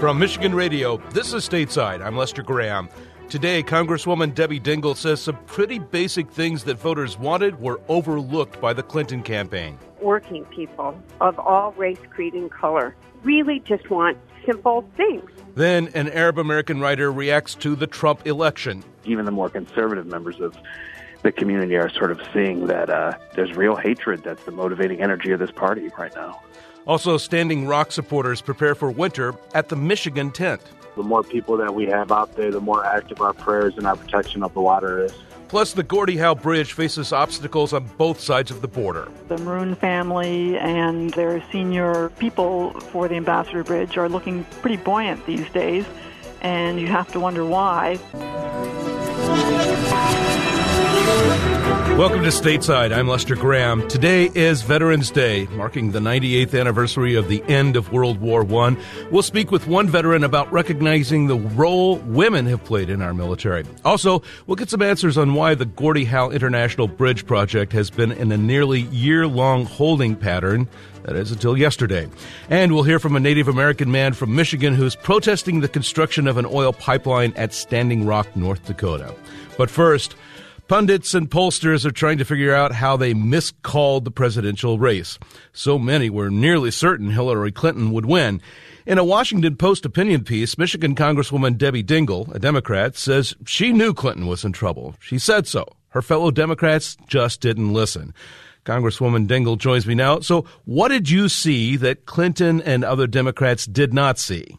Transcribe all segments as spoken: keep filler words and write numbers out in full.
From Michigan Radio, this is Stateside. I'm Lester Graham. Today, Congresswoman Debbie Dingell says some pretty basic things that voters wanted were overlooked by the Clinton campaign. Working people of all race, creed, and color really just want simple things. Then an Arab American writer reacts to the Trump election. Even the more conservative members of the community are sort of seeing that uh, there's real hatred that's the motivating energy of this party right now. Also, Standing Rock supporters prepare for winter at the Michigan tent. The more people that we have out there, the more active our prayers and our protection of the water is. Plus, the Gordie Howe Bridge faces obstacles on both sides of the border. The Maroon family and their senior people for the Ambassador Bridge are looking pretty buoyant these days, and you have to wonder why. Welcome to Stateside. I'm Lester Graham. Today is Veterans Day, marking the ninety-eighth anniversary of the end of World War One. We'll speak with one veteran about recognizing the role women have played in our military. Also, we'll get some answers on why the Gordie Howe International Bridge project has been in a nearly year-long holding pattern. That is, until yesterday. And we'll hear from a Native American man from Michigan who's protesting the construction of an oil pipeline at Standing Rock, North Dakota. But first, pundits and pollsters are trying to figure out how they miscalled the presidential race. So many were nearly certain Hillary Clinton would win. In a Washington Post opinion piece, Michigan Congresswoman Debbie Dingell, a Democrat, says she knew Clinton was in trouble. She said so. Her fellow Democrats just didn't listen. Congresswoman Dingell joins me now. So what did you see that Clinton and other Democrats did not see?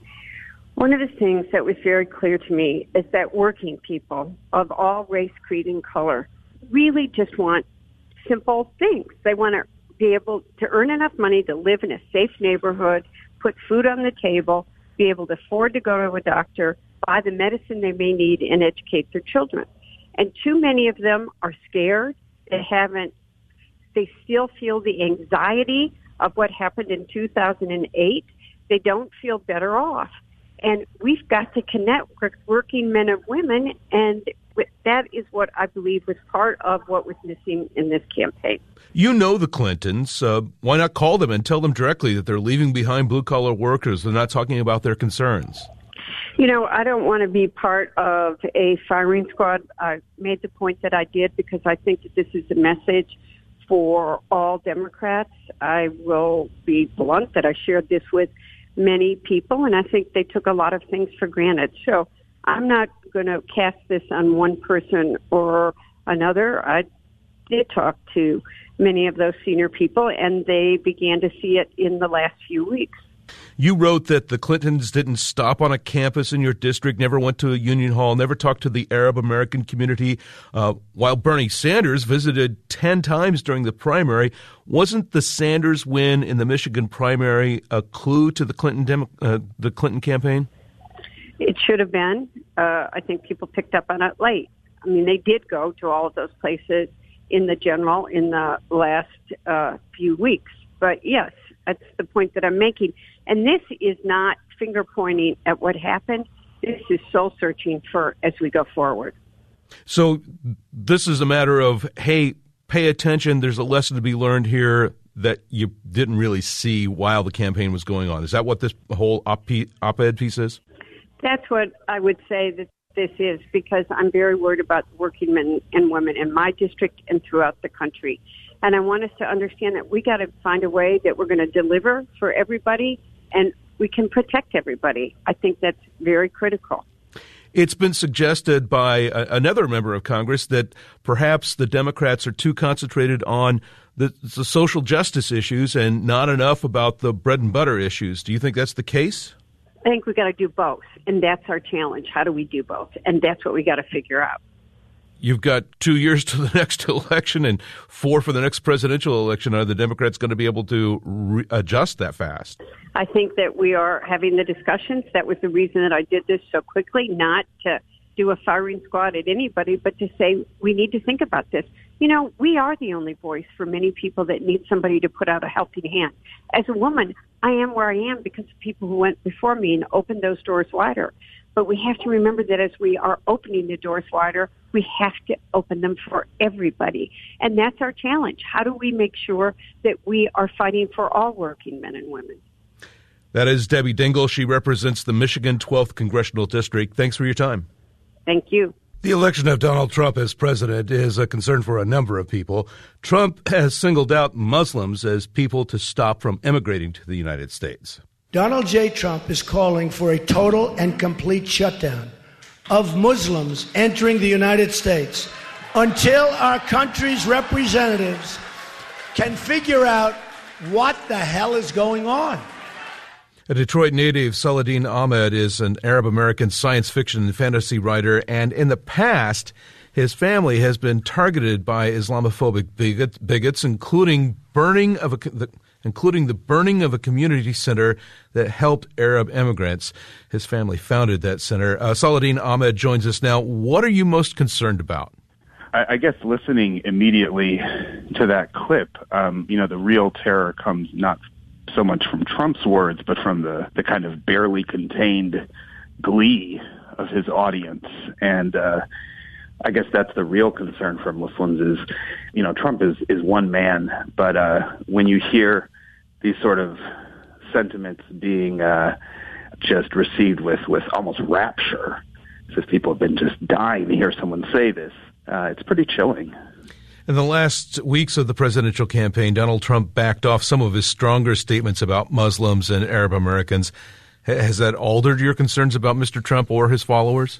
One of the things that was very clear to me is that working people of all race, creed, and color really just want simple things. They want to be able to earn enough money to live in a safe neighborhood, put food on the table, be able to afford to go to a doctor, buy the medicine they may need, and educate their children. And too many of them are scared. They haven't, they still feel the anxiety of what happened in two thousand eight. They don't feel better off. And we've got to connect with working men and women, and that is what I believe was part of what was missing in this campaign. You know the Clintons. Uh, why not call them and tell them directly that they're leaving behind blue-collar workers? They're not talking about their concerns. You know, I don't want to be part of a firing squad. I made the point that I did because I think that this is a message for all Democrats. I will be blunt that I shared this with many people, and I think they took a lot of things for granted. So I'm not going to cast this on one person or another. I did talk to many of those senior people, and they began to see it in the last few weeks. You wrote that the Clintons didn't stop on a campus in your district, never went to a union hall, never talked to the Arab American community, uh, while Bernie Sanders visited ten times during the primary. Wasn't the Sanders win in the Michigan primary a clue to the Clinton Demo- uh, the Clinton campaign? It should have been. Uh, I think people picked up on it late. I mean, they did go to all of those places in the general in the last uh, few weeks. But yes, that's the point that I'm making. And this is not finger pointing at what happened. This is soul searching for as we go forward. So this is a matter of, hey, pay attention. There's a lesson to be learned here that you didn't really see while the campaign was going on. Is that what this whole op-ed piece is? That's what I would say that this is, because I'm very worried about working men and women in my district and throughout the country. And I want us to understand that we got to find a way that we're going to deliver for everybody and we can protect everybody. I think that's very critical. It's been suggested by a, another member of Congress that perhaps the Democrats are too concentrated on the, the social justice issues and not enough about the bread and butter issues. Do you think that's the case? I think we got to do both, and that's our challenge. How do we do both? And that's what we got to figure out. You've got two years to the next election and four for the next presidential election. Are the Democrats going to be able to re- adjust that fast? I think that we are having the discussions. That was the reason that I did this so quickly, not to do a firing squad at anybody, but to say we need to think about this. You know, we are the only voice for many people that need somebody to put out a helping hand. As a woman, I am where I am because of people who went before me and opened those doors wider. But we have to remember that as we are opening the doors wider, we have to open them for everybody. And that's our challenge. How do we make sure that we are fighting for all working men and women? That is Debbie Dingell. She represents the Michigan twelfth Congressional District. Thanks for your time. Thank you. The election of Donald Trump as president is a concern for a number of people. Trump has singled out Muslims as people to stop from immigrating to the United States. Donald J. Trump is calling for a total and complete shutdown of Muslims entering the United States until our country's representatives can figure out what the hell is going on. A Detroit native, Saladin Ahmed, is an Arab-American science fiction and fantasy writer, and in the past, his family has been targeted by Islamophobic bigot, bigots, including burning of a, the, including the burning of a community center that helped Arab immigrants. His family founded that center. Uh, Saladin Ahmed joins us now. What are you most concerned about? I, I guess listening immediately to that clip, um, you know, the real terror comes not so much from Trump's words, but from the, the kind of barely contained glee of his audience. And uh, I guess that's the real concern for Muslims is, you know, Trump is, is one man, but uh, when you hear these sort of sentiments being uh, just received with, with almost rapture, as if people have been just dying to hear someone say this, uh, it's pretty chilling. In the last weeks of the presidential campaign, Donald Trump backed off some of his stronger statements about Muslims and Arab Americans. Has that altered your concerns about Mister Trump or his followers?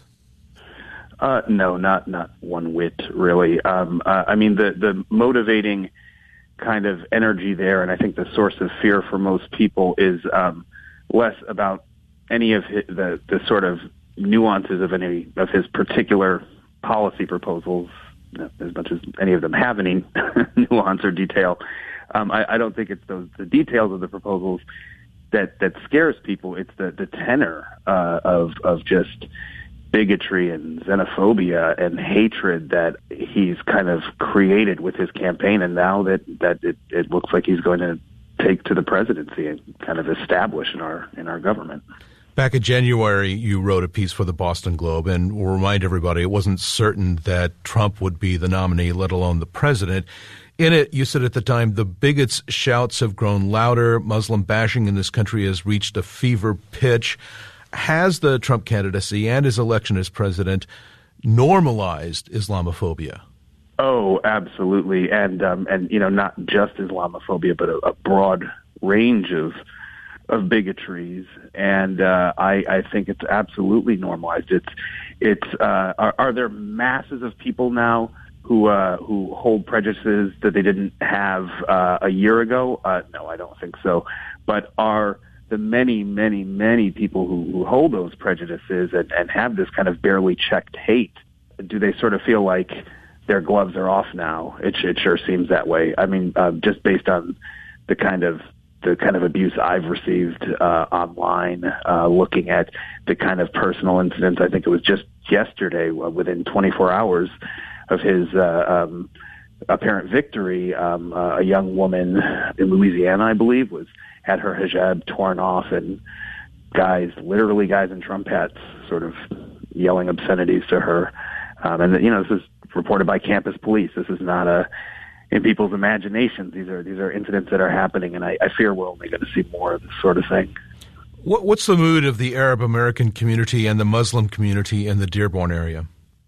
Uh, no, not not one whit, really. Um, uh, I mean, the, the motivating kind of energy there, and I think the source of fear for most people is um, less about any of his, the, the sort of nuances of any of his particular policy proposals, as much as any of them have any nuance or detail. Um, I, I don't think it's those the details of the proposals that, that scares people. It's the, the tenor uh, of of just bigotry and xenophobia and hatred that he's kind of created with his campaign, and now that, that it, it looks like he's going to take to the presidency and kind of establish in our in our government. Back in January, you wrote a piece for the Boston Globe, and we'll remind everybody it wasn't certain that Trump would be the nominee, let alone the president. In it, you said at the time, the bigots' shouts have grown louder. Muslim bashing in this country has reached a fever pitch. Has the Trump candidacy and his election as president normalized Islamophobia? Oh, absolutely. And, um, and you know, not just Islamophobia, but a, a broad range of of bigotries, and uh, I, I think it's absolutely normalized. It's, it's. Uh, are, are there masses of people now who uh, who hold prejudices that they didn't have uh, a year ago? Uh, no, I don't think so. But are the many, many, many people who, who hold those prejudices and, and have this kind of barely checked hate, do they sort of feel like their gloves are off now? It, it sure seems that way. I mean, uh, just based on the kind of the kind of abuse I've received uh, online, uh, looking at the kind of personal incidents. I think it was just yesterday, uh, within twenty-four hours of his uh, um, apparent victory, um, uh, a young woman in Louisiana, I believe, was had her hijab torn off, and guys, literally guys in Trump hats, sort of yelling obscenities to her. Um, and, you know, this is reported by campus police. This is not a in people's imaginations. These are these are incidents that are happening, and I, I fear we're only going to see more of this sort of thing. What, what's the mood of the Arab American community and the Muslim community in the Dearborn area?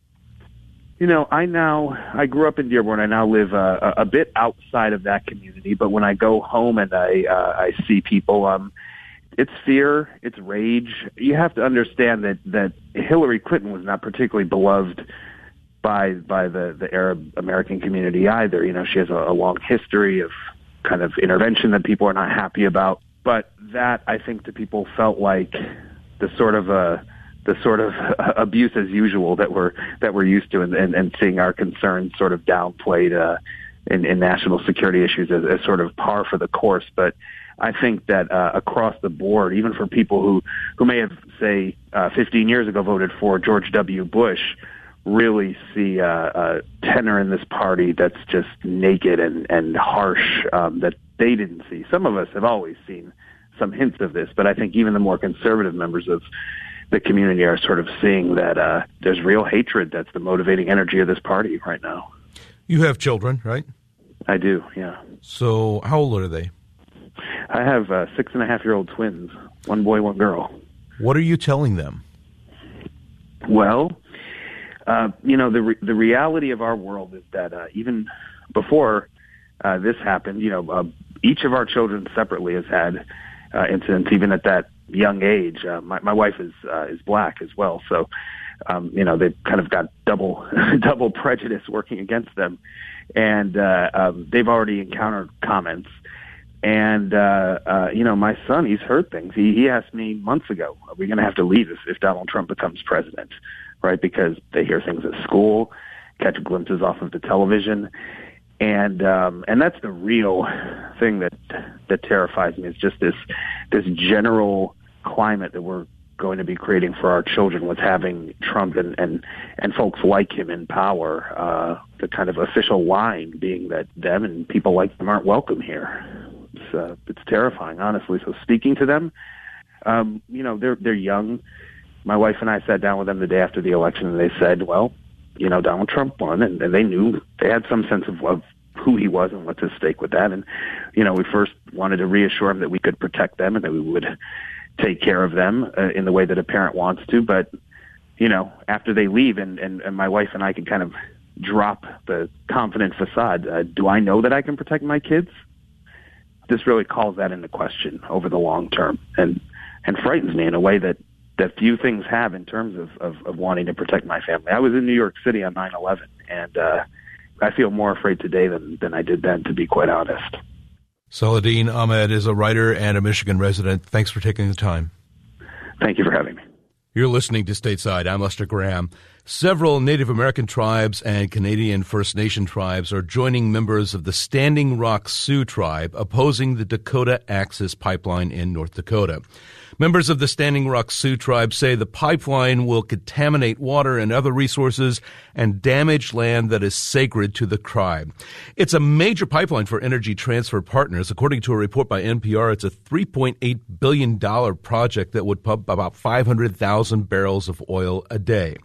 You know, I now I grew up in Dearborn. I now live uh, a, a bit outside of that community, but when I go home and I uh, I see people, um, it's fear, it's rage. You have to understand that that Hillary Clinton was not particularly beloved by by the, the Arab American community either. You know, she has a, a long history of kind of intervention that people are not happy about. But that, I think, to people felt like the sort of uh, the sort of abuse as usual that we're that we're used to, and, and, and seeing our concerns sort of downplayed uh, in, in national security issues as, as sort of par for the course. But I think that uh, across the board, even for people who, who may have, say, uh, fifteen years ago voted for George W. Bush, really see uh, a tenor in this party that's just naked and, and harsh um, that they didn't see. Some of us have always seen some hints of this, but I think even the more conservative members of the community are sort of seeing that uh, there's real hatred that's the motivating energy of this party right now. You have children, right? I do, yeah. So how old are they? I have uh, six and a half year old twins, one boy, one girl. What are you telling them? Well, uh, you know, the re- the reality of our world is that uh, even before uh, this happened, you know, uh, each of our children separately has had uh, incidents, even at that young age. Uh, my, my wife is uh, is black as well, so um, you know they've kind of got double double prejudice working against them, and uh, um, they've already encountered comments. And, uh, uh, you know, my son, he's heard things. He, he asked me months ago, are we going to have to leave if, if Donald Trump becomes president, right? Because they hear things at school, catch glimpses off of the television. And, um, and that's the real thing that, that terrifies me is just this, this general climate that we're going to be creating for our children with having Trump and, and, and folks like him in power. Uh, the kind of official line being that them and people like them aren't welcome here. It's, uh, it's terrifying, honestly. So speaking to them, um, you know, they're they're young. My wife and I sat down with them the day after the election, and they said, well, you know, Donald Trump won, and, and they knew, they had some sense of, of who he was and what's at stake with that. And, you know, we first wanted to reassure them that we could protect them and that we would take care of them uh, in the way that a parent wants to. But, you know, after they leave and, and, and my wife and I can kind of drop the confident facade, uh, do I know that I can protect my kids? This really calls that into question over the long term and, and frightens me in a way that, that few things have in terms of, of, of wanting to protect my family. I was in New York City on nine eleven, and uh, I feel more afraid today than, than I did then, to be quite honest. Saladin Ahmed is a writer and a Michigan resident. Thanks for taking the time. Thank you for having me. You're listening to Stateside. I'm Lester Graham. Several Native American tribes and Canadian First Nation tribes are joining members of the Standing Rock Sioux tribe opposing the Dakota Access Pipeline in North Dakota. Members of the Standing Rock Sioux tribe say the pipeline will contaminate water and other resources and damage land that is sacred to the tribe. It's a major pipeline for Energy Transfer Partners. According to a report by N P R, it's a three point eight billion dollars project that would pump about five hundred thousand barrels of oil a day.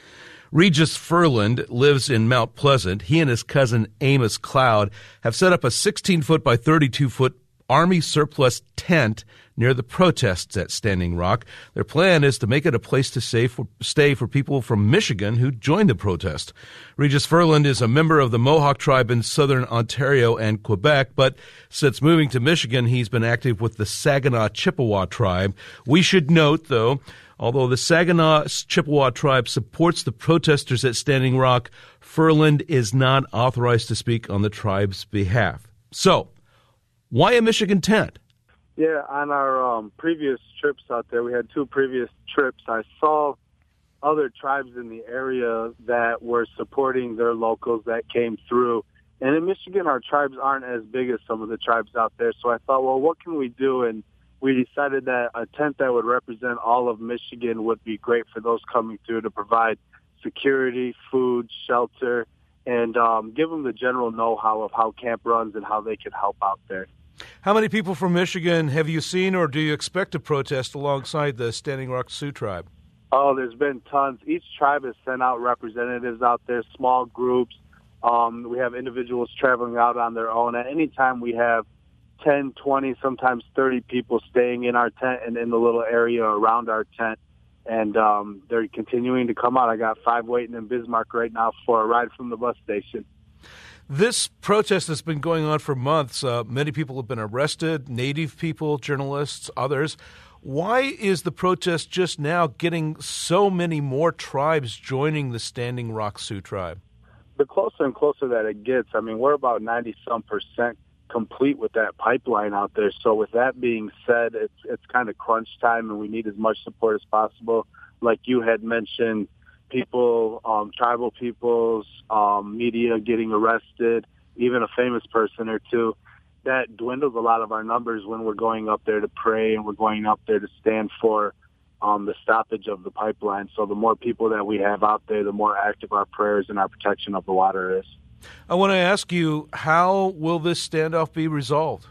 Regis Furland lives in Mount Pleasant. He and his cousin Amos Cloud have set up a sixteen foot by thirty-two foot Army surplus tent near the protests at Standing Rock. Their plan is to make it a place to stay for, stay for people from Michigan who joined the protest. Regis Furland is a member of the Mohawk tribe in southern Ontario and Quebec, but since moving to Michigan, he's been active with the Saginaw Chippewa tribe. We should note, though, although the Saginaw Chippewa tribe supports the protesters at Standing Rock, Furland is not authorized to speak on the tribe's behalf. So, why a Michigan tent? Yeah, on our um, previous trips out there, we had two previous trips. I saw other tribes in the area that were supporting their locals that came through. And in Michigan, our tribes aren't as big as some of the tribes out there. So I thought, well, what can we do? And we decided that a tent that would represent all of Michigan would be great for those coming through to provide security, food, shelter, and um, give them the general know-how of how camp runs and how they can help out there. How many people from Michigan have you seen or do you expect to protest alongside the Standing Rock Sioux tribe? Oh, there's been tons. Each tribe has sent out representatives out there, small groups. Um, we have individuals traveling out on their own. At any time, we have ten, twenty, sometimes thirty people staying in our tent and in the little area around our tent. And um, they're continuing to come out. I got five waiting in Bismarck right now for a ride from the bus station. This protest has been going on for months. Uh, many people have been arrested, Native people, journalists, others. Why is the protest just now getting so many more tribes joining the Standing Rock Sioux tribe? The closer and closer that it gets, I mean, we're about ninety-some percent complete with that pipeline out there. So with that being said, it's it's kind of crunch time, and we need as much support as possible. Like you had mentioned, people, um, tribal peoples, um, media getting arrested, even a famous person or two. That dwindles a lot of our numbers when we're going up there to pray and we're going up there to stand for um, the stoppage of the pipeline. So the more people that we have out there, the more active our prayers and our protection of the water is. I want to ask you, how will this standoff be resolved?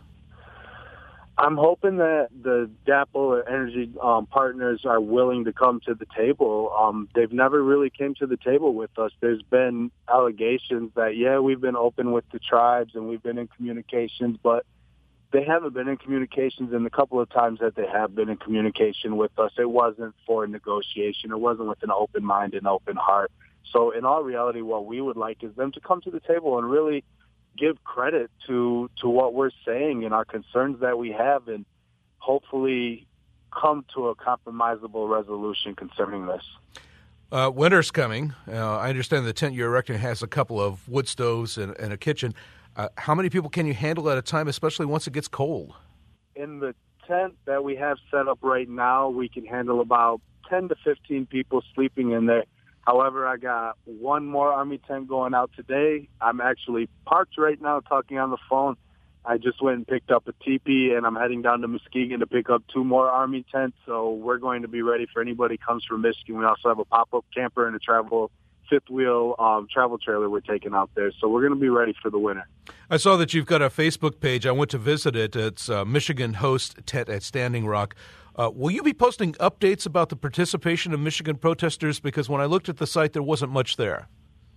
I'm hoping that the DAPL Energy um, partners are willing to come to the table. Um, they've never really came to the table with us. There's been allegations that, yeah, we've been open with the tribes and we've been in communications, but they haven't been in communications, and the couple of times that they have been in communication with us, it wasn't for negotiation. It wasn't with an open mind and open heart. So in all reality, what we would like is them to come to the table and really give credit to, to what we're saying and our concerns that we have, and hopefully come to a compromisable resolution concerning this. Uh, winter's coming. Uh, I understand the tent you're erecting has a couple of wood stoves and, and a kitchen. Uh, how many people can you handle at a time, especially once it gets cold? In the tent that we have set up right now, we can handle about ten to fifteen people sleeping in there. However, I got one more Army tent going out today. I'm actually parked right now talking on the phone. I just went and picked up a teepee, and I'm heading down to Muskegon to pick up two more Army tents. So we're going to be ready for anybody who comes from Michigan. We also have a pop-up camper and a travel fifth-wheel um, travel trailer we're taking out there. So we're going to be ready for the winter. I saw that you've got a Facebook page. I went to visit it. It's uh, Michigan Host Tent at Standing Rock. Uh, will you be posting updates about the participation of Michigan protesters? Because when I looked at the site, there wasn't much there.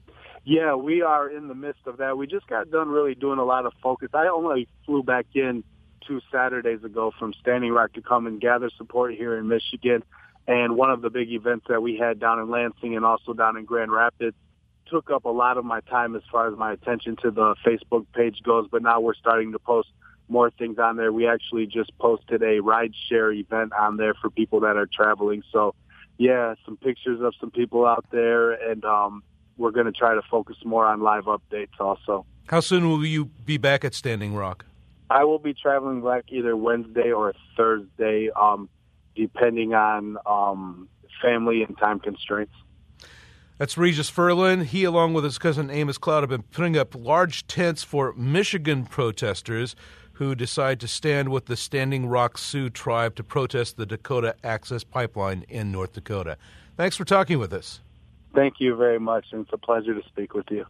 Yeah, we are in the midst of that. We just got done really doing a lot of focus. I only flew back in two Saturdays ago from Standing Rock to come and gather support here in Michigan. And one of the big events that we had down in Lansing and also down in Grand Rapids took up a lot of my time as far as my attention to the Facebook page goes. But now we're starting to post more things on there. We actually just posted a rideshare event on there for people that are traveling. So, yeah, some pictures of some people out there, and um, we're going to try to focus more on live updates also. How soon will you be back at Standing Rock? I will be traveling back either Wednesday or Thursday, um, depending on um, family and time constraints. That's Regis Ferlin. He, along with his cousin Amos Cloud, have been putting up large tents for Michigan protesters who decide to stand with the Standing Rock Sioux tribe to protest the Dakota Access Pipeline in North Dakota. Thanks for talking with us. Thank you very much, and it's a pleasure to speak with you.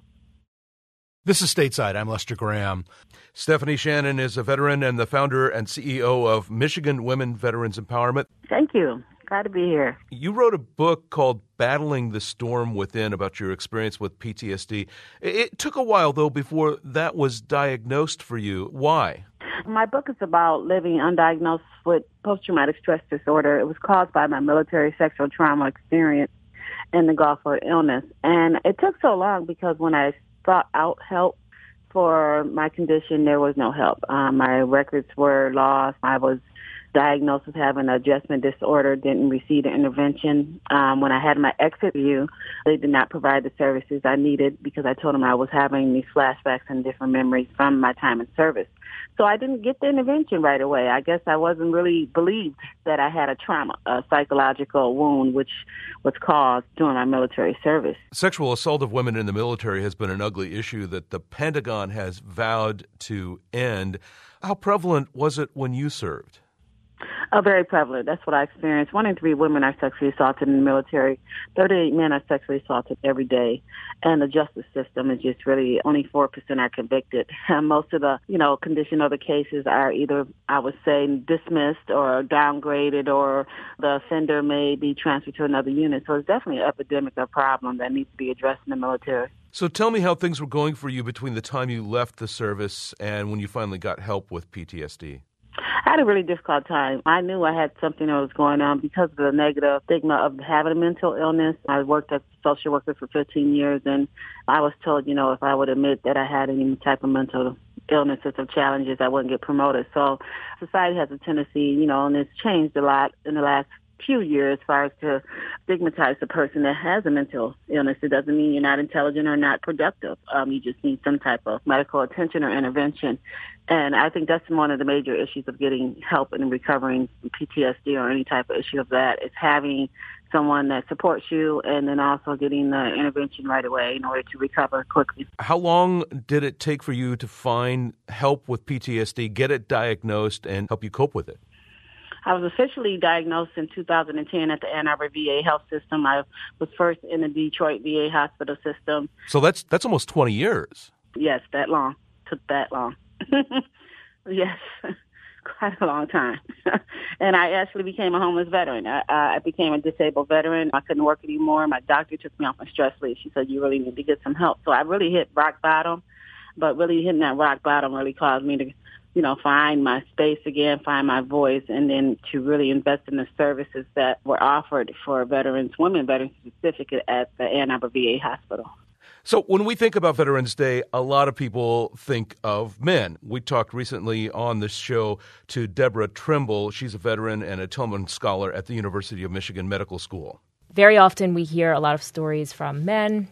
This is Stateside. I'm Lester Graham. Stephanie Shannon is a veteran and the founder and C E O of Michigan Women Veterans Empowerment. Thank you. Glad to be here. You wrote a book called Battling the Storm Within about your experience with P T S D. It took a while, though, before that was diagnosed for you. Why? My book is about living undiagnosed with post-traumatic stress disorder. It was caused by my military sexual trauma experience in the Gulf War illness. And it took so long because when I sought out help for my condition, there was no help. Um, my records were lost. I was diagnosed with having an adjustment disorder, didn't receive the intervention. Um, when I had my exit view, they did not provide the services I needed because I told them I was having these flashbacks and different memories from my time in service. So I didn't get the intervention right away. I guess I wasn't really believed that I had a trauma, a psychological wound, which was caused during my military service. Sexual assault of women in the military has been an ugly issue that the Pentagon has vowed to end. How prevalent was it when you served? Uh, very prevalent. That's what I experienced. One in three women are sexually assaulted in the military. thirty-eight men are sexually assaulted every day. And the justice system is just really, only four percent are convicted. And most of the, you know, condition of the cases are either, I would say, dismissed or downgraded, or the offender may be transferred to another unit. So it's definitely an epidemic, a problem that needs to be addressed in the military. So tell me how things were going for you between the time you left the service and when you finally got help with P T S D. I had a really difficult time. I knew I had something that was going on because of the negative stigma of having a mental illness. I worked as a social worker for fifteen years, and I was told, you know, if I would admit that I had any type of mental illnesses or challenges, I wouldn't get promoted. So society has a tendency, you know, and it's changed a lot in the last few years as far as to stigmatize the person that has a mental illness. It doesn't mean you're not intelligent or not productive. Um, you just need some type of medical attention or intervention. And I think that's one of the major issues of getting help in recovering from P T S D or any type of issue of that, is having someone that supports you and then also getting the intervention right away in order to recover quickly. How long did it take for you to find help with P T S D, get it diagnosed, and help you cope with it? I was officially diagnosed in two thousand ten at the Ann Arbor V A health system. I was first in the Detroit V A hospital system. So that's that's almost twenty years. Yes, that long. Took that long. Yes, quite a long time. And I actually became a homeless veteran. I, I became a disabled veteran. I couldn't work anymore. My doctor took me off my stress leave. She said, you really need to get some help. So I really hit rock bottom, but really hitting that rock bottom really caused me to you know, find my space again, find my voice, and then to really invest in the services that were offered for veterans, women veterans specifically at the Ann Arbor V A hospital. So when we think about Veterans Day, a lot of people think of men. We talked recently on this show to Deborah Trimble. She's a veteran and a Tillman Scholar at the University of Michigan Medical School. Very often we hear a lot of stories from men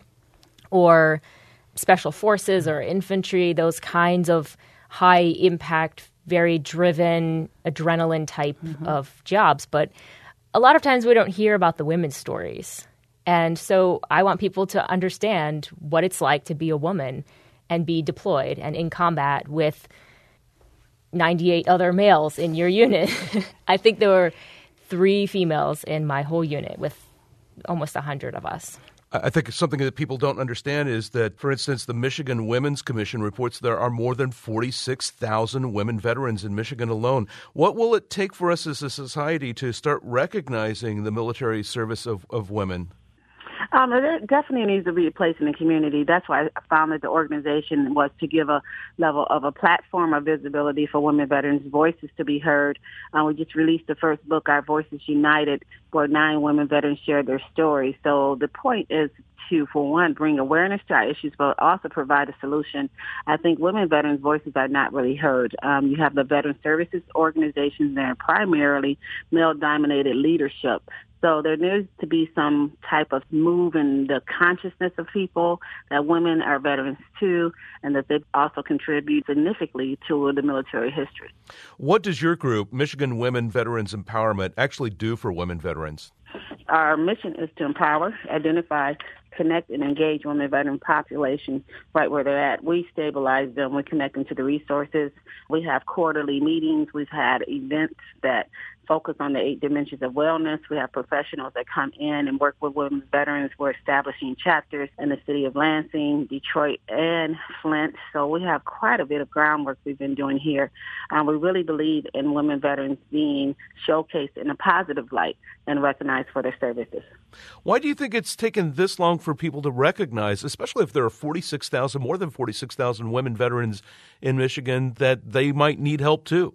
or special forces or infantry, those kinds of high-impact, very driven, adrenaline type mm-hmm. of jobs. But a lot of times we don't hear about the women's stories. And so I want people to understand what it's like to be a woman and be deployed and in combat with ninety-eight other males in your unit. I think there were three females in my whole unit with almost one hundred of us. I think something that people don't understand is that, for instance, the Michigan Women's Commission reports there are more than forty-six thousand women veterans in Michigan alone. What will it take for us as a society to start recognizing the military service of, of women? Um, there definitely needs to be a place in the community. That's why I found that the organization was to give a level of a platform of visibility for women veterans' voices to be heard. Uh, we just released the first book, Our Voices United, where nine women veterans shared their stories. So the point is to, for one, bring awareness to our issues, but also provide a solution. I think women veterans' voices are not really heard. Um, you have the veteran services organizations that are primarily male-dominated leadership. So there needs to be some type of move in the consciousness of people that women are veterans too, and that they also contribute significantly to the military history. What does your group, Michigan Women Veterans Empowerment, actually do for women veterans? Our mission is to empower, identify, connect, and engage women veteran population right where they're at. We stabilize them. We connect them to the resources. We have quarterly meetings. We've had events that focus on the eight dimensions of wellness. We have professionals that come in and work with women veterans. We're establishing chapters in the city of Lansing, Detroit, and Flint. So we have quite a bit of groundwork we've been doing here. Um, we really believe in women veterans being showcased in a positive light and recognized for their services. Why do you think it's taken this long for people to recognize, especially if there are forty-six thousand, more than forty-six thousand women veterans in Michigan, that they might need help too?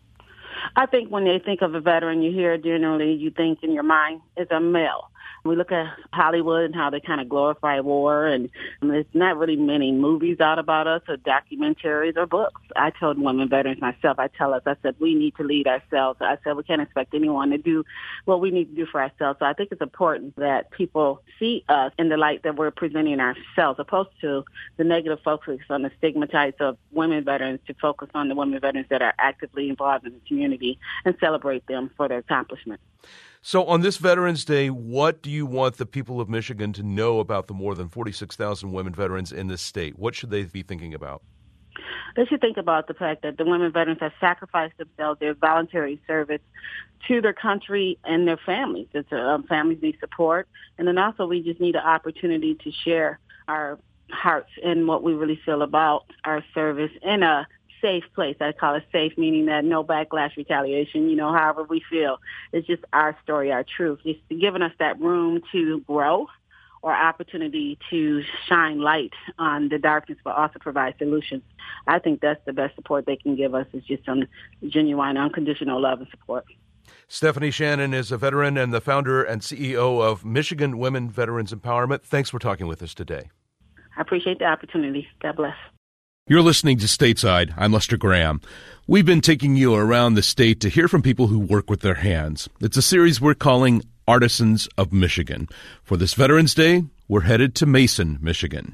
I think when they think of a veteran, you hear generally, you think in your mind is a male. We look at Hollywood and how they kind of glorify war, and there's not really many movies out about us or documentaries or books. I told women veterans myself, I tell us, I said, we need to lead ourselves. I said, we can't expect anyone to do what we need to do for ourselves. So I think it's important that people see us in the light that we're presenting ourselves, opposed to the negative focus on the stigmatized of women veterans, to focus on the women veterans that are actively involved in the community and celebrate them for their accomplishments. So on this Veterans Day, what do you want the people of Michigan to know about the more than forty-six thousand women veterans in this state? What should they be thinking about? They should think about the fact that the women veterans have sacrificed themselves, their voluntary service to their country and their families. It's, um, families need support. And then also we just need an opportunity to share our hearts and what we really feel about our service in a safe place. I call it safe, meaning that no backlash, retaliation, you know, however we feel. It's just our story, our truth. It's giving us that room to grow or opportunity to shine light on the darkness, but also provide solutions. I think that's the best support they can give us, is just some genuine, unconditional love and support. Stephanie Shannon is a veteran and the founder and C E O of Michigan Women Veterans Empowerment. Thanks for talking with us today. I appreciate the opportunity. God bless. You're listening to Stateside. I'm Lester Graham. We've been taking you around the state to hear from people who work with their hands. It's a series we're calling Artisans of Michigan. For this Veterans Day, we're headed to Mason, Michigan.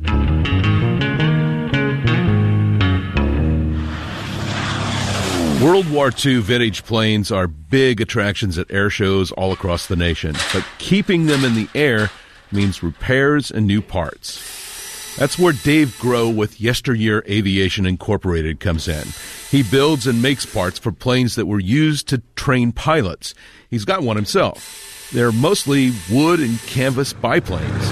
World War Two vintage planes are big attractions at air shows all across the nation, but keeping them in the air means repairs and new parts. That's where Dave Groh with Yesteryear Aviation Incorporated comes in. He builds and makes parts for planes that were used to train pilots. He's got one himself. They're mostly wood and canvas biplanes.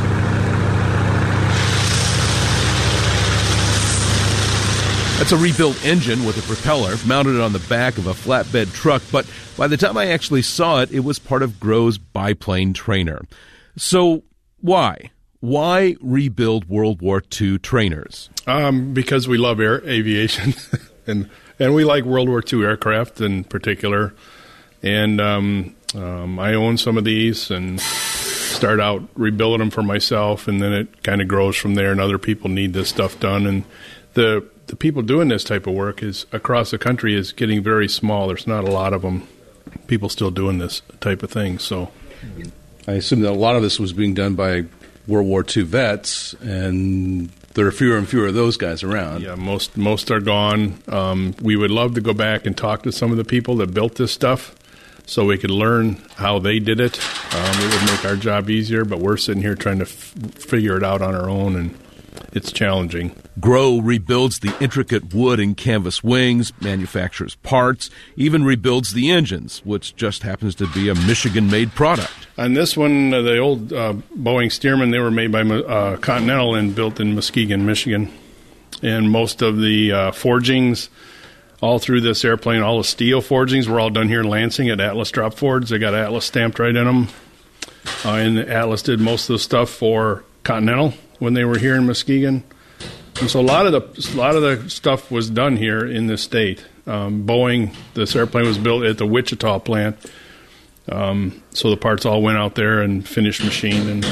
That's a rebuilt engine with a propeller mounted on the back of a flatbed truck, but by the time I actually saw it, it was part of Groh's biplane trainer. So why? Why rebuild World War Two trainers? Um, because we love air aviation. and and we like World War Two aircraft in particular. And um, um, I own some of these and start out rebuilding them for myself, and then it kind of grows from there, and other people need this stuff done. And the the people doing this type of work is across the country is getting very small. There's not a lot of them, people still doing this type of thing. So I assume that a lot of this was being done by World War Two vets, and there are fewer and fewer of those guys around. Yeah, most most are gone. Um, we would love to go back and talk to some of the people that built this stuff so we could learn how they did it. Um, it would make our job easier, but we're sitting here trying to f- figure it out on our own, and it's challenging. Grow rebuilds the intricate wood and canvas wings, manufactures parts, even rebuilds the engines, which just happens to be a Michigan-made product. On this one, uh, the old uh, Boeing Stearman, they were made by uh, Continental and built in Muskegon, Michigan. And most of the uh, forgings all through this airplane, all the steel forgings were all done here in Lansing at Atlas Drop Forge. They got Atlas stamped right in them. Uh, and Atlas did most of the stuff for Continental when they were here in Muskegon. And so a lot of the a lot of the stuff was done here in this state. Um, Boeing, this airplane was built at the Wichita plant. Um, so the parts all went out there and finished machined. And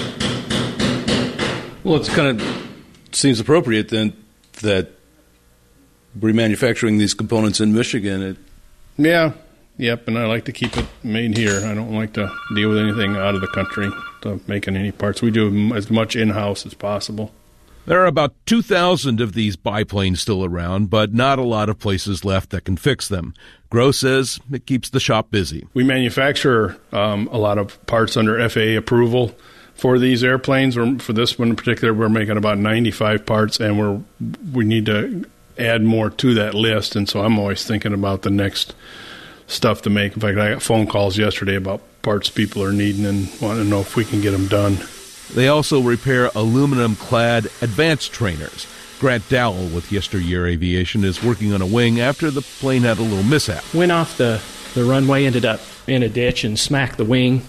well, it's kind of seems appropriate then that remanufacturing these components in Michigan. It, yeah, yep. And I like to keep it made here. I don't like to deal with anything out of the country to making any parts. We do as much in-house as possible. There are about two thousand of these biplanes still around, but not a lot of places left that can fix them. Grow says it keeps the shop busy. We manufacture um, a lot of parts under F A A approval for these airplanes. We're, for this one in particular, we're making about ninety-five parts, and we're we need to add more to that list. And so I'm always thinking about the next stuff to make. In fact, I got phone calls yesterday about parts people are needing and want to know if we can get them done. They also repair aluminum-clad advanced trainers. Grant Dowell with Yesteryear Aviation is working on a wing after the plane had a little mishap. Went off the, the runway, ended up in a ditch and smacked the wing.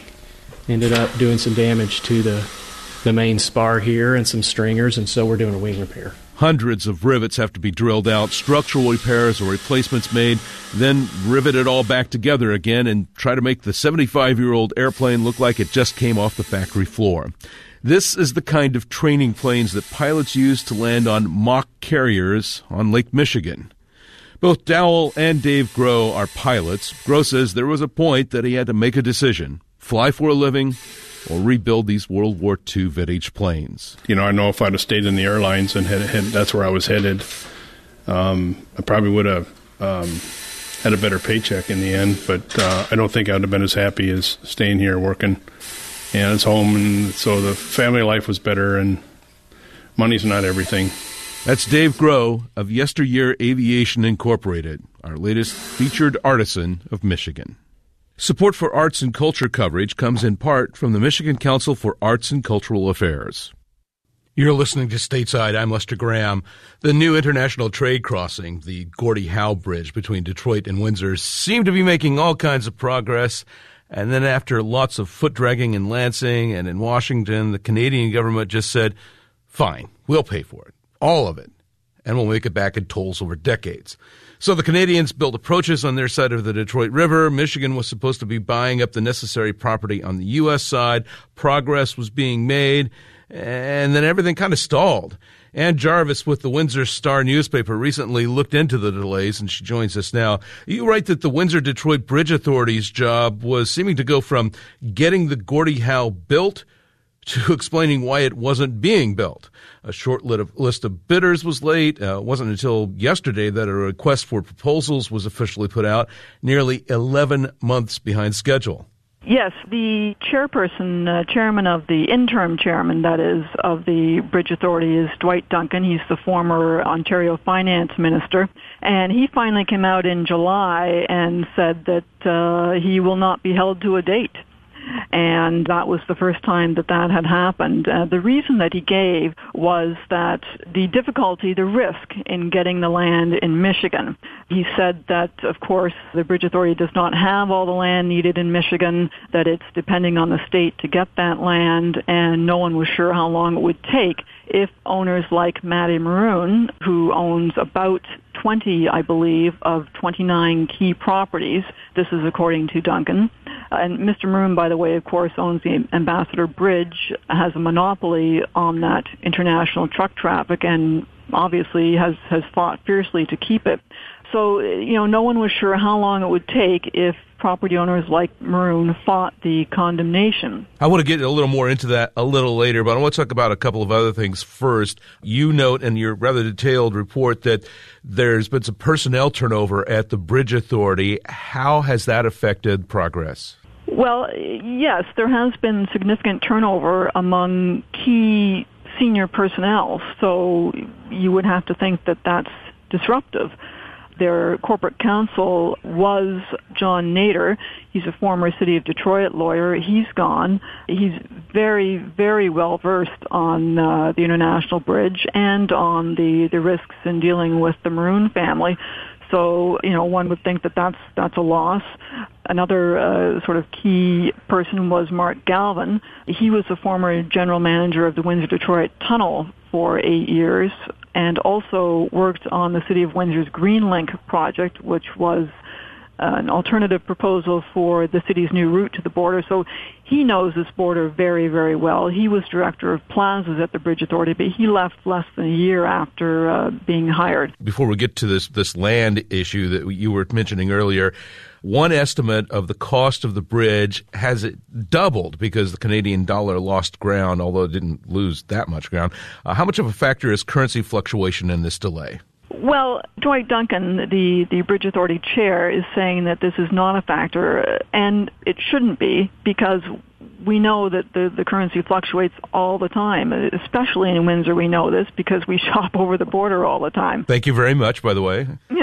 Ended up doing some damage to the, the main spar here and some stringers, and so we're doing a wing repair. Hundreds of rivets have to be drilled out, structural repairs or replacements made, then rivet it all back together again and try to make the seventy-five-year-old airplane look like it just came off the factory floor. This is the kind of training planes that pilots use to land on mock carriers on Lake Michigan. Both Dowell and Dave Grow are pilots. Grow says there was a point that he had to make a decision, fly for a living or rebuild these World War Two vintage planes. You know, I know if I'd have stayed in the airlines and had, had that's where I was headed, um, I probably would have um, had a better paycheck in the end, but uh, I don't think I would have been as happy as staying here working. And it's home, and so the family life was better, and money's not everything. That's Dave Grow of Yesteryear Aviation Incorporated, our latest featured artisan of Michigan. Support for arts and culture coverage comes in part from the Michigan Council for Arts and Cultural Affairs. You're listening to Stateside. I'm Lester Graham. The new international trade crossing, the Gordie Howe Bridge between Detroit and Windsor, seemed to be making all kinds of progress. And then after lots of foot-dragging in Lansing and in Washington, the Canadian government just said, fine, we'll pay for it, all of it, and we'll make it back in tolls over decades. So the Canadians built approaches on their side of the Detroit River. Michigan was supposed to be buying up the necessary property on the U S side. Progress was being made, and then everything kind of stalled. Ann Jarvis with the Windsor Star newspaper recently looked into the delays, and she joins us now. You write that the Windsor-Detroit Bridge Authority's job was seeming to go from getting the Gordie Howe built to explaining why it wasn't being built. A short list of bidders was late. Uh, it wasn't until yesterday that a request for proposals was officially put out, nearly eleven months behind schedule. Yes, the chairperson, uh, chairman of the interim chairman, that is, of the Bridge Authority is Dwight Duncan. He's the former Ontario finance minister. And he finally came out in July and said that uh, he will not be held to a date. And that was the first time that that had happened. Uh, the reason that he gave was that the difficulty, the risk in getting the land in Michigan. He said that, of course, the Bridge Authority does not have all the land needed in Michigan, that it's depending on the state to get that land, and no one was sure how long it would take if owners like Matty Maroon, who owns about twenty, I believe, of twenty-nine key properties. This is according to Duncan. And Mister Maroon, by the way, of course, owns the Ambassador Bridge, has a monopoly on that international truck traffic, and obviously has, has fought fiercely to keep it. So, you know, no one was sure how long it would take if property owners like Maroon fought the condemnation. I want to get a little more into that a little later, but I want to talk about a couple of other things first. You note in your rather detailed report that there's been some personnel turnover at the Bridge Authority. How has that affected progress? Well, yes, there has been significant turnover among key senior personnel, so you would have to think that that's disruptive. Their corporate counsel was John Nader. He's a former City of Detroit lawyer. He's gone. He's very, very well versed on uh, the International Bridge and on the, the risks in dealing with the Maroon family. So, you know, one would think that that's, that's a loss. Another uh, sort of key person was Mark Galvin. He was the former general manager of the Windsor-Detroit Tunnel for eight years and also worked on the City of Windsor's Greenlink project, which was uh, an alternative proposal for the city's new route to the border. So he knows this border very, very well. He was director of plazas at the Bridge Authority, but he left less than a year after uh, being hired. Before we get to this, this land issue that you were mentioning earlier, one estimate of the cost of the bridge has it doubled because the Canadian dollar lost ground, although it didn't lose that much ground. Uh, how much of a factor is currency fluctuation in this delay? Well, Dwight Duncan, the, the Bridge Authority chair, is saying that this is not a factor, and it shouldn't be, because we know that the, the currency fluctuates all the time, especially in Windsor. We know this because we shop over the border all the time. Thank you very much, by the way.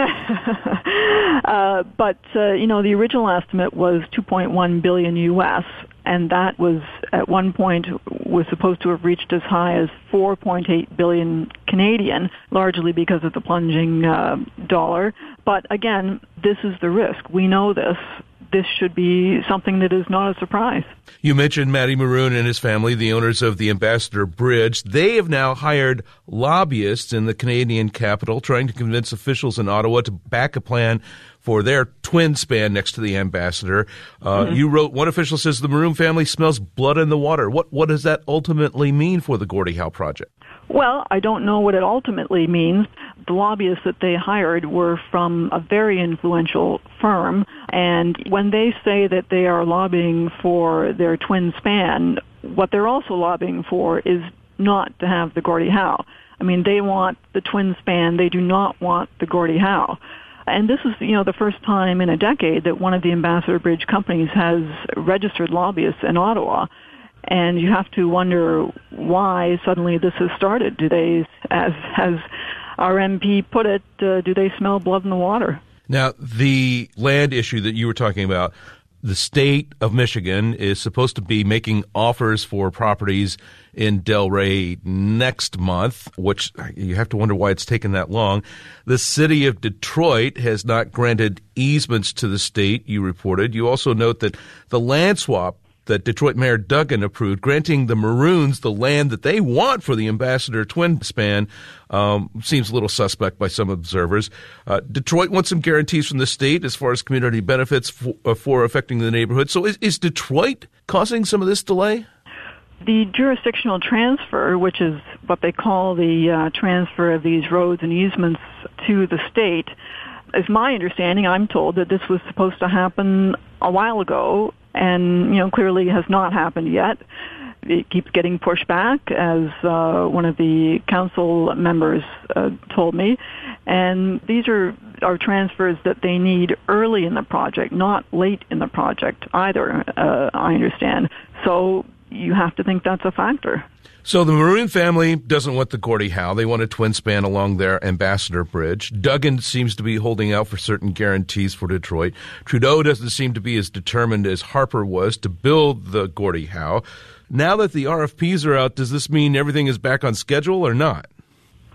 uh, but, uh, you know, the original estimate was two point one billion U S, and that was at one point was supposed to have reached as high as four point eight billion Canadian, largely because of the plunging uh, dollar. But again, this is the risk. We know this. This should be something that is not a surprise. You mentioned Matty Maroon and his family, the owners of the Ambassador Bridge. They have now hired lobbyists in the Canadian capital, trying to convince officials in Ottawa to back a plan for their twin span next to the Ambassador. Uh, mm-hmm. You wrote, one official says the Maroon family smells blood in the water. What, what does that ultimately mean for the Gordie Howe project? Well, I don't know what it ultimately means. The lobbyists that they hired were from a very influential firm, and when they say that they are lobbying for their twin span, what they're also lobbying for is not to have the Gordie Howe. I mean, they want the twin span. They do not want the Gordie Howe. And this is, you know, the first time in a decade that one of the Ambassador Bridge companies has registered lobbyists in Ottawa. And you have to wonder why suddenly this has started. Do they, as as our M P put it, uh, do they smell blood in the water? Now, the land issue that you were talking about, the state of Michigan is supposed to be making offers for properties in Delray next month, which you have to wonder why it's taken that long. The city of Detroit has not granted easements to the state, you reported. You also note that the land swap that Detroit Mayor Duggan approved, granting the Maroons the land that they want for the Ambassador twin span, um, seems a little suspect by some observers. Uh, Detroit wants some guarantees from the state as far as community benefits for, uh, for affecting the neighborhood. So is, is Detroit causing some of this delay? The jurisdictional transfer, which is what they call the uh, transfer of these roads and easements to the state, is my understanding. I'm told that this was supposed to happen a while ago, and, you know, clearly has not happened yet. It keeps getting pushed back, as uh, one of the council members uh, told me. And these are, are transfers that they need early in the project, not late in the project either, uh, I understand. So you have to think that's a factor. So the Maroon family doesn't want the Gordie Howe. They want a twin span along their Ambassador Bridge. Duggan seems to be holding out for certain guarantees for Detroit. Trudeau doesn't seem to be as determined as Harper was to build the Gordie Howe. Now that the R F Ps are out, does this mean everything is back on schedule or not?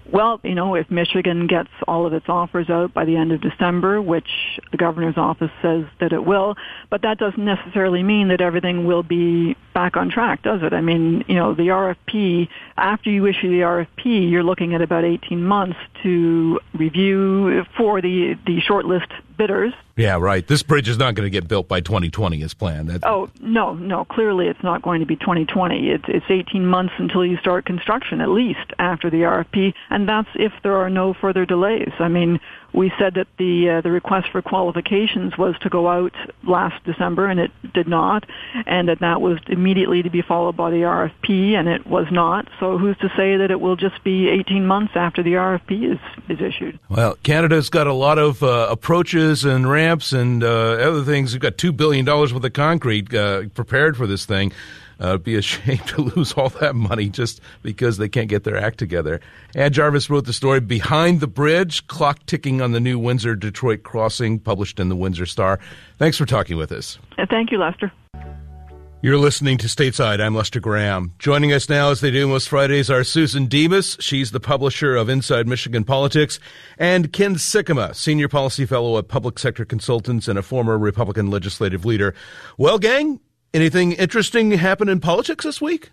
Well, you know, if Michigan gets all of its offers out by the end of December, which the governor's office says that it will, but that doesn't necessarily mean that everything will be back on track, does it? I mean, you know, the R F P, after you issue the R F P, you're looking at about eighteen months to review for the, the shortlist bidders. Yeah, right. This bridge is not going to get built by twenty twenty as planned. That's... Oh, no, no. Clearly it's not going to be twenty twenty. It's, it's eighteen months until you start construction, at least, after the R F P, and that's if there are no further delays. I mean, we said that the uh, the request for qualifications was to go out last December, and it did not, and that that was immediately to be followed by the R F P, and it was not. So who's to say that it will just be eighteen months after the R F P is, is issued? Well, Canada's got a lot of uh, approaches and ramps and uh, other things. We've got two billion dollars worth of concrete uh, prepared for this thing. Uh, it'd be a shame to lose all that money just because they can't get their act together. Ann Jarvis wrote the story Behind the Bridge, Clock Ticking on the New Windsor-Detroit Crossing, published in the Windsor Star. Thanks for talking with us. Uh, thank you, Lester. You're listening to Stateside. I'm Lester Graham. Joining us now, as they do most Fridays, are Susan Demas. She's the publisher of Inside Michigan Politics, and Ken Sikkema, Senior Policy Fellow at Public Sector Consultants and a former Republican legislative leader. Well, gang, anything interesting happen in politics this week?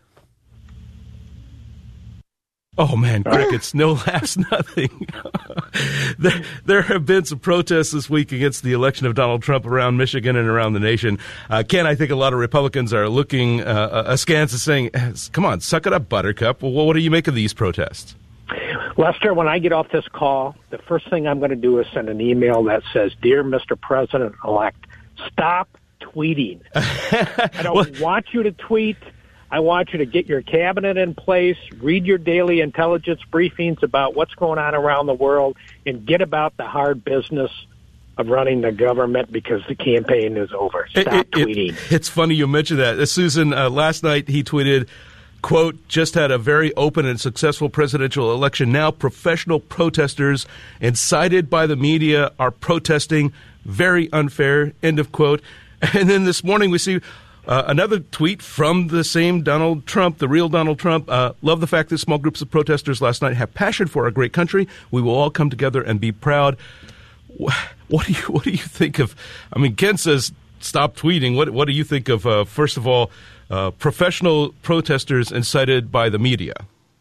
Oh, man, crickets, no laughs, nothing. there, there have been some protests this week against the election of Donald Trump around Michigan and around the nation. Uh, Ken, I think a lot of Republicans are looking uh, askance and saying, come on, suck it up, Buttercup. Well, what do you make of these protests? Lester, when I get off this call, the first thing I'm going to do is send an email that says, Dear Mister President-elect, stop tweeting. I don't well, want you to tweet. I want you to get your cabinet in place, read your daily intelligence briefings about what's going on around the world, and get about the hard business of running the government because the campaign is over. Stop it, it, tweeting. It, it's funny you mentioned that. Uh, Susan, uh, last night he tweeted, quote, just had a very open and successful presidential election. Now professional protesters incited by the media are protesting. Very unfair, end of quote. And then this morning we see uh, another tweet from the same Donald Trump, the real Donald Trump. Uh, love the fact that small groups of protesters last night have passion for our great country. We will all come together and be proud. What do you what do you think of? I mean, Ken says stop tweeting. What what do you think of? Uh, first of all, uh, professional protesters incited by the media.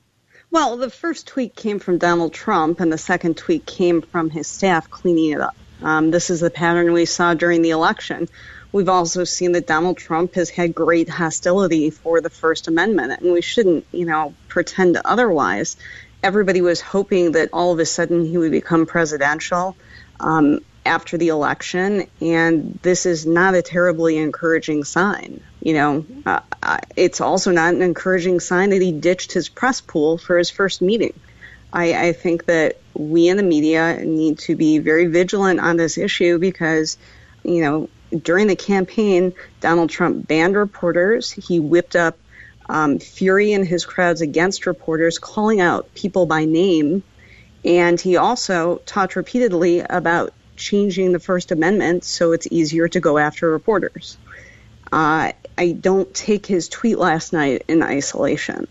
Well, the first tweet came from Donald Trump, and the second tweet came from his staff cleaning it up. Um, this is the pattern we saw during the election. We've also seen that Donald Trump has had great hostility for the First Amendment, and we shouldn't, you know, pretend otherwise. Everybody was hoping that all of a sudden he would become presidential um, after the election, and this is not a terribly encouraging sign. You know, uh, it's also not an encouraging sign that he ditched his press pool for his first meeting. I, I think that we in the media need to be very vigilant on this issue because, you know, during the campaign, Donald Trump banned reporters. He whipped up um, fury in his crowds against reporters, calling out people by name. And he also talked repeatedly about changing the First Amendment so it's easier to go after reporters. Uh, I don't take his tweet last night in isolation.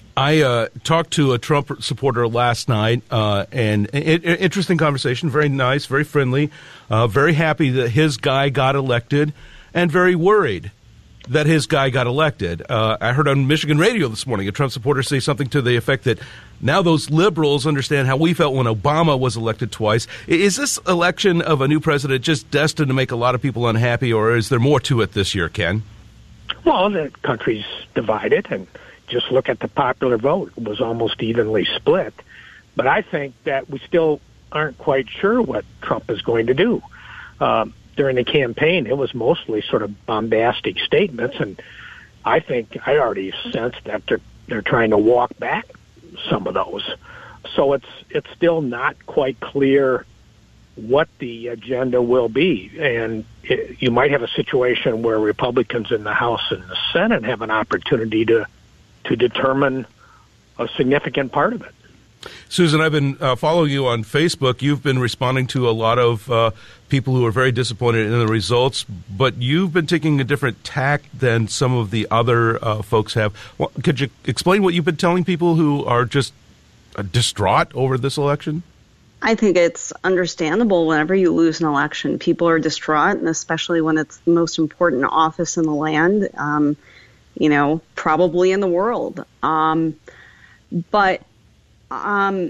I uh, talked to a Trump supporter last night, uh, and it, it, interesting conversation, very nice, very friendly, uh, very happy that his guy got elected, and very worried that his guy got elected. Uh, I heard on Michigan radio this morning a Trump supporter say something to the effect that now those liberals understand how we felt when Obama was elected twice. Is this election of a new president just destined to make a lot of people unhappy, or is there more to it this year, Ken? Well, the country's divided, and just look at the popular vote. It was almost evenly split. But I think that we still aren't quite sure what Trump is going to do. Um, during the campaign, it was mostly sort of bombastic statements, and I think I already sensed that they're, they're trying to walk back some of those. So it's it's still not quite clear what the agenda will be. And it, you might have a situation where Republicans in the House and the Senate have an opportunity to to determine a significant part of it. Susan, I've been uh, following you on Facebook. You've been responding to a lot of uh, people who are very disappointed in the results, but you've been taking a different tack than some of the other uh, folks have. Well, could you explain what you've been telling people who are just uh, distraught over this election? I think it's understandable whenever you lose an election. People are distraught, and especially when it's the most important office in the land, um, you know, probably in the world. Um, but um,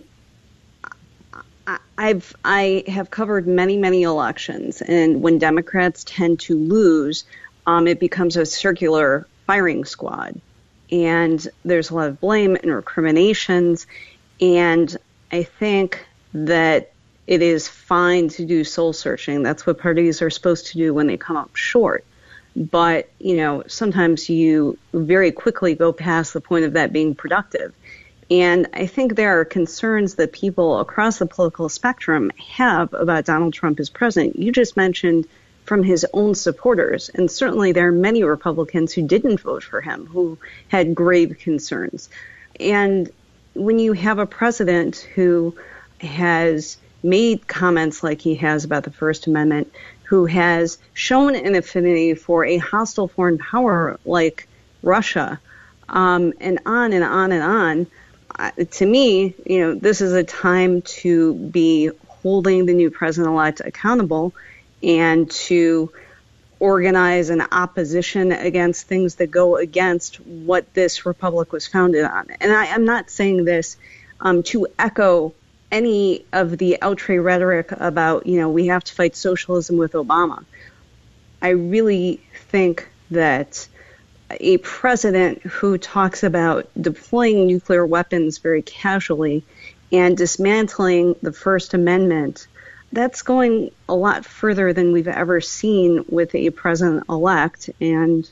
I, I've I have covered many, many elections, and when Democrats tend to lose, um, it becomes a circular firing squad. And there's a lot of blame and recriminations, and I think that it is fine to do soul searching. That's what parties are supposed to do when they come up short. But, you know, sometimes you very quickly go past the point of that being productive. And I think there are concerns that people across the political spectrum have about Donald Trump as president. You just mentioned from his own supporters. And certainly there are many Republicans who didn't vote for him, who had grave concerns. And when you have a president who has made comments like he has about the First Amendment, who has shown an affinity for a hostile foreign power like Russia, um, and on and on and on, uh, to me, you know, this is a time to be holding the new president-elect accountable and to organize an opposition against things that go against what this republic was founded on. And I, I'm not saying this um, to echo any of the outre rhetoric about, you know, we have to fight socialism with Obama. I really think that a president who talks about deploying nuclear weapons very casually and dismantling the First Amendment, that's going a lot further than we've ever seen with a president-elect, and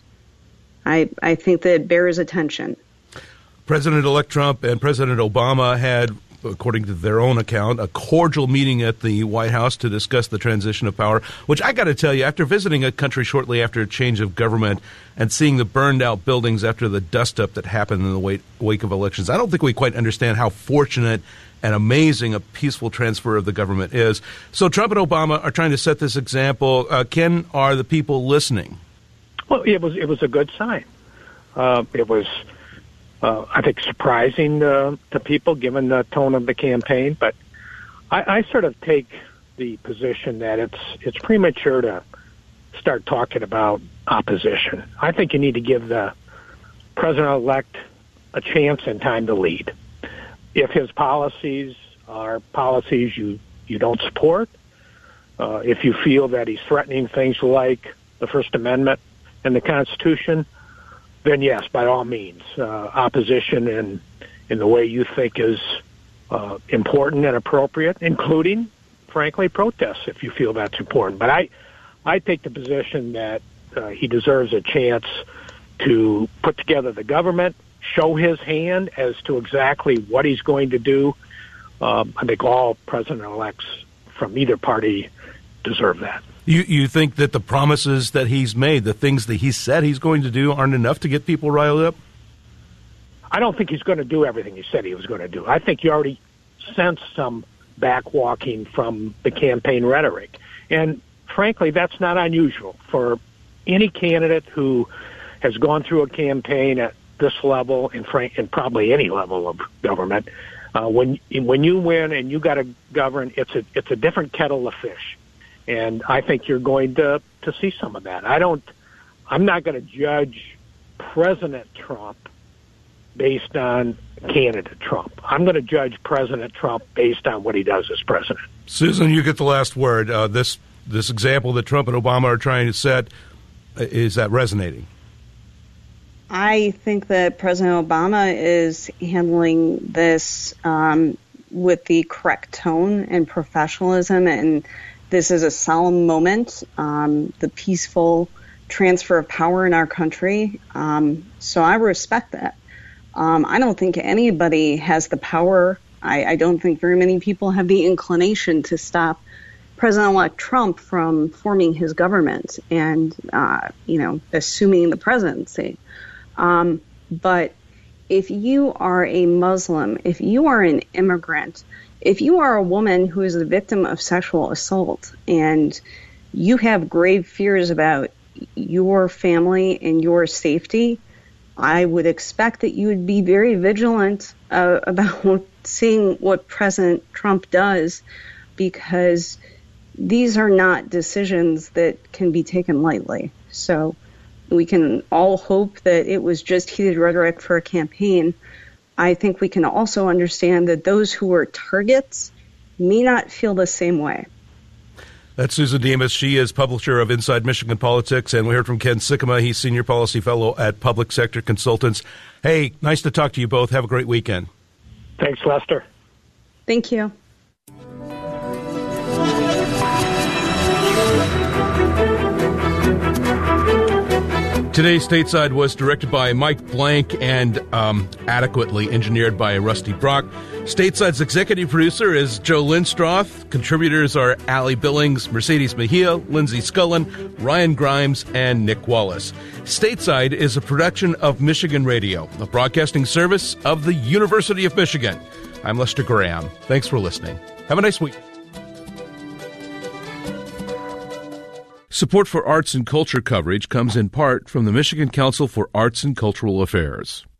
I, I think that it bears attention. President-elect Trump and President Obama had, according to their own account, a cordial meeting at the White House to discuss the transition of power, which I got to tell you, after visiting a country shortly after a change of government and seeing the burned-out buildings after the dust-up that happened in the wake, wake of elections, I don't think we quite understand how fortunate and amazing a peaceful transfer of the government is. So Trump and Obama are trying to set this example. Uh, Ken, are the people listening? Well, it was it was a good sign. Uh, it was, uh, I think, surprising uh, to people given the tone of the campaign. But I, I sort of take the position that it's it's premature to start talking about opposition. I think you need to give the president-elect a chance and time to lead. If his policies are policies you, you don't support, uh, if you feel that he's threatening things like the First Amendment and the Constitution, then yes, by all means, uh, opposition in, in the way you think is uh, important and appropriate, including, frankly, protests if you feel that's important. But I, I take the position that uh, he deserves a chance to put together the government, show his hand as to exactly what he's going to do. Um, I think all president-elects from either party deserve that. You you think that the promises that he's made, the things that he said he's going to do, aren't enough to get people riled up? I don't think he's going to do everything he said he was going to do. I think you already sense some backwalking from the campaign rhetoric. And frankly, that's not unusual for any candidate who has gone through a campaign at this level and, frank, and probably any level of government. Uh, when when you win and you got to govern, it's a it's a different kettle of fish, and I think you're going to to see some of that. I don't. I'm not going to judge President Trump based on candidate Trump. I'm going to judge President Trump based on what he does as president. Susan, you get the last word. Uh, this this example that Trump and Obama are trying to set, is that resonating? I think that President Obama is handling this um, with the correct tone and professionalism, and this is a solemn moment, um, the peaceful transfer of power in our country. Um, so I respect that. Um, I don't think anybody has the power. I, I don't think very many people have the inclination to stop President-elect Trump from forming his government and, uh, you know, assuming the presidency. Um, but if you are a Muslim, if you are an immigrant, if you are a woman who is the victim of sexual assault and you have grave fears about your family and your safety, I would expect that you would be very vigilant uh, about seeing what President Trump does, because these are not decisions that can be taken lightly. So we can all hope that it was just heated rhetoric for a campaign. I think we can also understand that those who were targets may not feel the same way. That's Susan Demas. She is publisher of Inside Michigan Politics, and we heard from Ken Sikkema. He's Senior Policy Fellow at Public Sector Consultants. Hey, nice to talk to you both. Have a great weekend. Thanks, Lester. Thank you. Today's Stateside was directed by Mike Blank and um, adequately engineered by Rusty Brock. Stateside's executive producer is Joe Lindstroth. Contributors are Allie Billings, Mercedes Mejia, Lindsay Scullen, Ryan Grimes, and Nick Wallace. Stateside is a production of Michigan Radio, a broadcasting service of the University of Michigan. I'm Lester Graham. Thanks for listening. Have a nice week. Support for arts and culture coverage comes in part from the Michigan Council for Arts and Cultural Affairs.